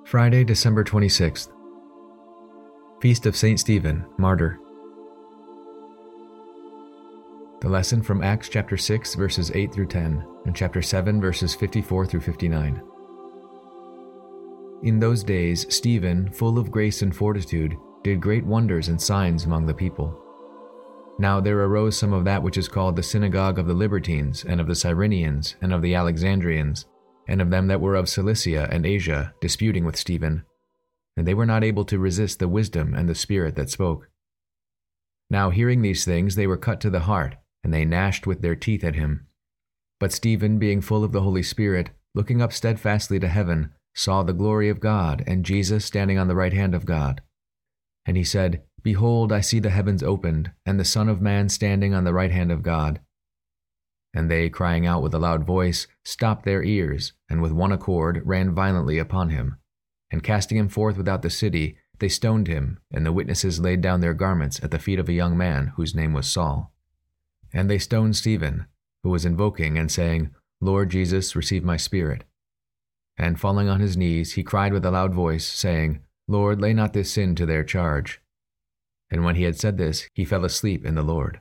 Friday, December 26th. Feast of St. Stephen, Martyr. The lesson from Acts chapter 6 verses 8 through 10 and chapter 7 verses 54 through 59. In those days Stephen, full of grace and fortitude, did great wonders and signs among the people. Now there arose some of that which is called the synagogue of the Libertines, and of the Cyrenians, and of the Alexandrians, and of them that were of Cilicia and Asia, disputing with Stephen. And they were not able to resist the wisdom and the Spirit that spoke. Now hearing these things, they were cut to the heart, and they gnashed with their teeth at him. But Stephen, being full of the Holy Spirit, looking up steadfastly to heaven, saw the glory of God, and Jesus standing on the right hand of God. And he said, Behold, I see the heavens opened, and the Son of Man standing on the right hand of God. And they, crying out with a loud voice, stopped their ears, and with one accord ran violently upon him. And casting him forth without the city, they stoned him, and the witnesses laid down their garments at the feet of a young man whose name was Saul. And they stoned Stephen, who was invoking and saying, Lord Jesus, receive my spirit. And falling on his knees, he cried with a loud voice, saying, Lord, lay not this sin to their charge. And when he had said this, he fell asleep in the Lord.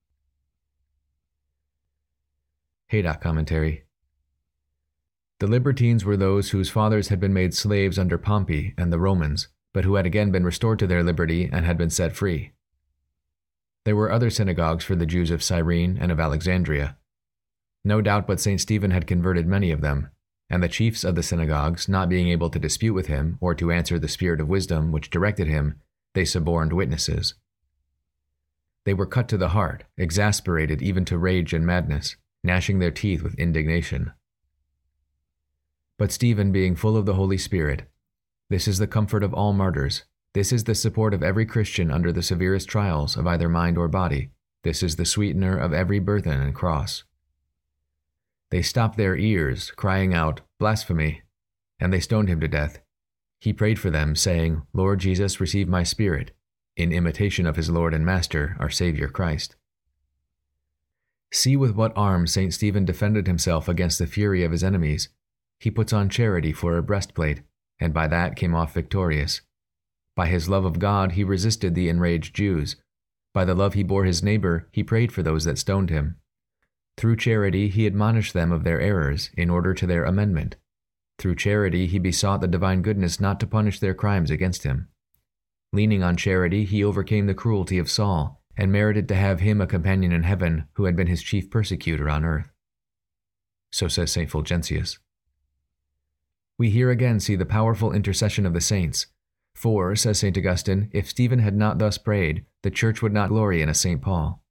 Haydock Commentary. The Libertines were those whose fathers had been made slaves under Pompey and the Romans, but who had again been restored to their liberty and had been set free. There were other synagogues for the Jews of Cyrene and of Alexandria. No doubt but St. Stephen had converted many of them, and the chiefs of the synagogues, not being able to dispute with him or to answer the spirit of wisdom which directed him, they suborned witnesses. They were cut to the heart, exasperated even to rage and madness, gnashing their teeth with indignation. But Stephen, being full of the Holy Spirit, this is the comfort of all martyrs, this is the support of every Christian under the severest trials of either mind or body, this is the sweetener of every burthen and cross. They stopped their ears, crying out, Blasphemy! And they stoned him to death. He prayed for them, saying, Lord Jesus, receive my spirit, in imitation of his Lord and Master, our Savior Christ. See with what arms St. Stephen defended himself against the fury of his enemies. He puts on charity for a breastplate, and by that came off victorious. By his love of God he resisted the enraged Jews. By the love he bore his neighbor, he prayed for those that stoned him. Through charity he admonished them of their errors, in order to their amendment. Through charity he besought the divine goodness not to punish their crimes against him. Leaning on charity he overcame the cruelty of Saul, and merited to have him a companion in heaven who had been his chief persecutor on earth. So says St. Fulgentius. We here again see the powerful intercession of the saints. For, says St. Augustine, if Stephen had not thus prayed, the Church would not glory in a St. Paul.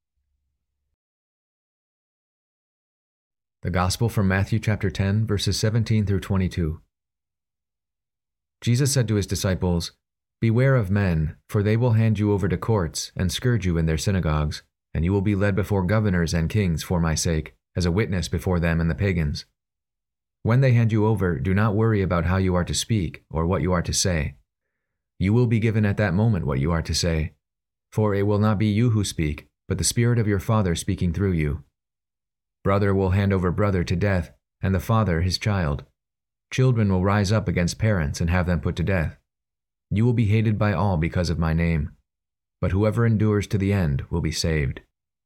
The Gospel from Matthew chapter 10, verses 17 through 22. Jesus said to his disciples, Beware of men, for they will hand you over to courts and scourge you in their synagogues, and you will be led before governors and kings for my sake, as a witness before them and the pagans. When they hand you over, do not worry about how you are to speak or what you are to say. You will be given at that moment what you are to say, for it will not be you who speak, but the Spirit of your Father speaking through you. Brother will hand over brother to death, and the father his child. Children will rise up against parents and have them put to death. You will be hated by all because of my name, but whoever endures to the end will be saved.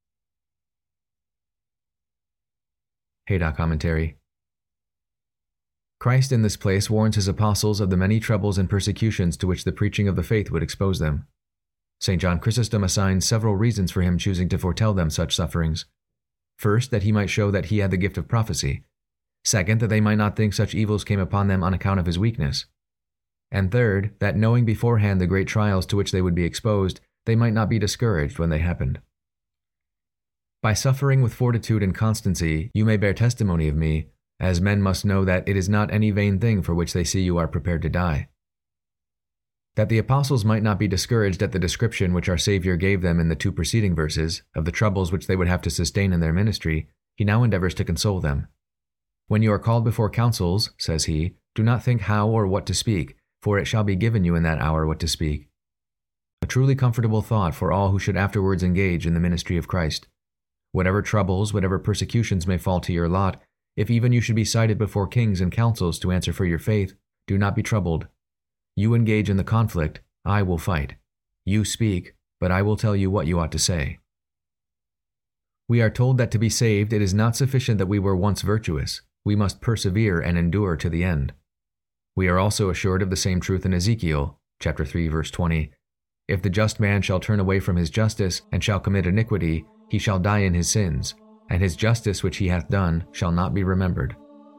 Haydock Commentary. Christ in this place warns his apostles of the many troubles and persecutions to which the preaching of the faith would expose them. St. John Chrysostom assigns several reasons for him choosing to foretell them such sufferings. First, that he might show that he had the gift of prophecy. Second, that they might not think such evils came upon them on account of his weakness. And third, that knowing beforehand the great trials to which they would be exposed, they might not be discouraged when they happened. By suffering with fortitude and constancy, you may bear testimony of me, as men must know that it is not any vain thing for which they see you are prepared to die. That the apostles might not be discouraged at the description which our Savior gave them in the two preceding verses, of the troubles which they would have to sustain in their ministry, he now endeavors to console them. When you are called before councils, says he, do not think how or what to speak, for it shall be given you in that hour what to speak. A truly comfortable thought for all who should afterwards engage in the ministry of Christ. Whatever troubles, whatever persecutions may fall to your lot, if even you should be cited before kings and councils to answer for your faith, do not be troubled. You engage in the conflict, I will fight. You speak, but I will tell you what you ought to say. We are told that to be saved, it is not sufficient that we were once virtuous. We must persevere and endure to the end. We are also assured of the same truth in Ezekiel, chapter 3, verse 20. If the just man shall turn away from his justice, and shall commit iniquity, he shall die in his sins, and his justice which he hath done shall not be remembered.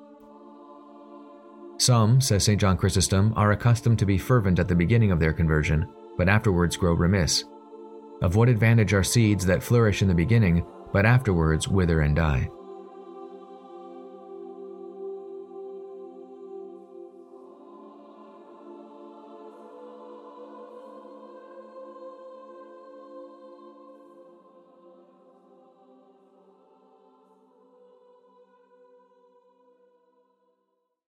Some, says St. John Chrysostom, are accustomed to be fervent at the beginning of their conversion, but afterwards grow remiss. Of what advantage are seeds that flourish in the beginning, but afterwards wither and die?